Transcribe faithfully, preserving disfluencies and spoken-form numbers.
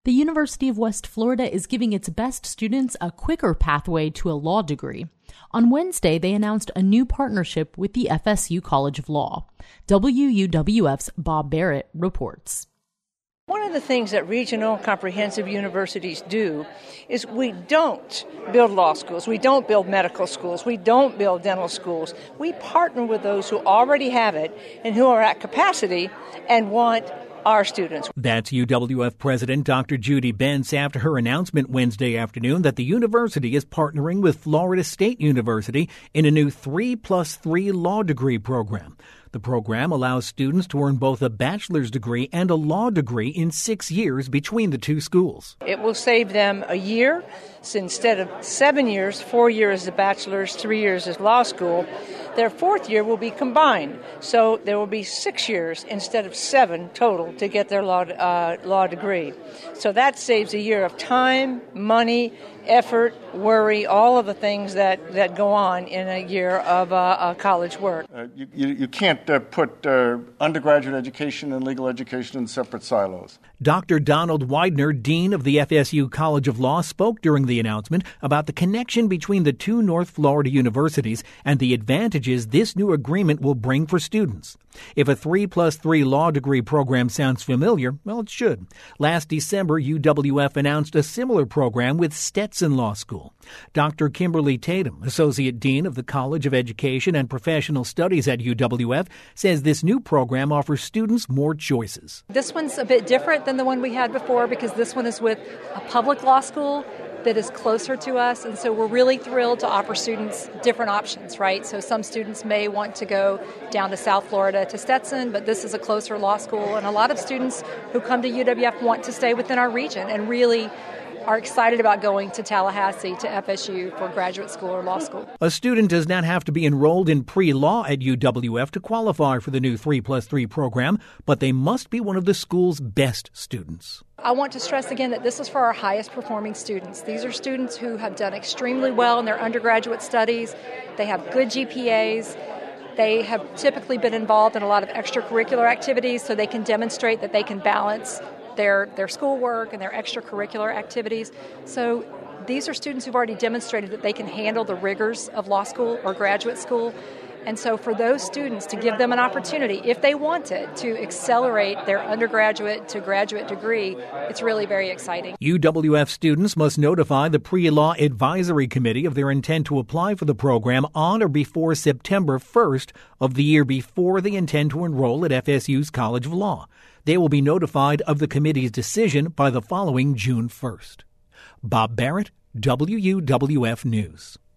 The University of West Florida is giving its best students a quicker pathway to a law degree. On Wednesday, they announced a new partnership with the F S U College of Law. W U W F's Bob Barrett reports. One of the things that regional comprehensive universities do is we don't build law schools, we don't build medical schools, we don't build dental schools. We partner with those who already have it and who are at capacity and want our students. That's U W F President Doctor Judy Bentz after her announcement Wednesday afternoon that the university is partnering with Florida State University in a new three plus three law degree program. The program allows students to earn both a bachelor's degree and a law degree in six years between the two schools. It will save them a year. So instead of seven years, four years as a bachelor's, three years as law school, their fourth year will be combined. So there will be six years instead of seven total to get their law, uh, law degree. So that saves a year of time, money, effort, worry, all of the things that, that go on in a year of uh, uh, college work. Uh, you, you, you can't uh, put uh, undergraduate education and legal education in separate silos. Doctor Donald Widener, Dean of the F S U College of Law, spoke during the announcement about the connection between the two North Florida universities and the advantages this new agreement will bring for students. If a three plus three law degree program sounds familiar, well, it should. Last December, U W F announced a similar program with Stetson Law School. Doctor Kimberly Tatum, Associate Dean of the College of Education and Professional Studies at U W F, says this new program offers students more choices. This one's a bit different than the one we had before because this one is with a public law school that is closer to us, and so we're really thrilled to offer students different options, right? So some students may want to go down to South Florida to Stetson, but this is a closer law school, and a lot of students who come to U W F want to stay within our region and really are excited about going to Tallahassee, to F S U for graduate school or law school. A student does not have to be enrolled in pre-law at U W F to qualify for the new three plus three program, but they must be one of the school's best students. I want to stress again that this is for our highest performing students. These are students who have done extremely well in their undergraduate studies. They have good G P As. They have typically been involved in a lot of extracurricular activities, so they can demonstrate that they can balance their, their schoolwork and their extracurricular activities. So these are students who've already demonstrated that they can handle the rigors of law school or graduate school. And so for those students to give them an opportunity, if they want it, to accelerate their undergraduate to graduate degree, it's really very exciting. U W F students must notify the Pre-Law Advisory Committee of their intent to apply for the program on or before September first of the year before they intend to enroll at F S U's College of Law. They will be notified of the committee's decision by the following June first. Bob Barrett, W U W F News.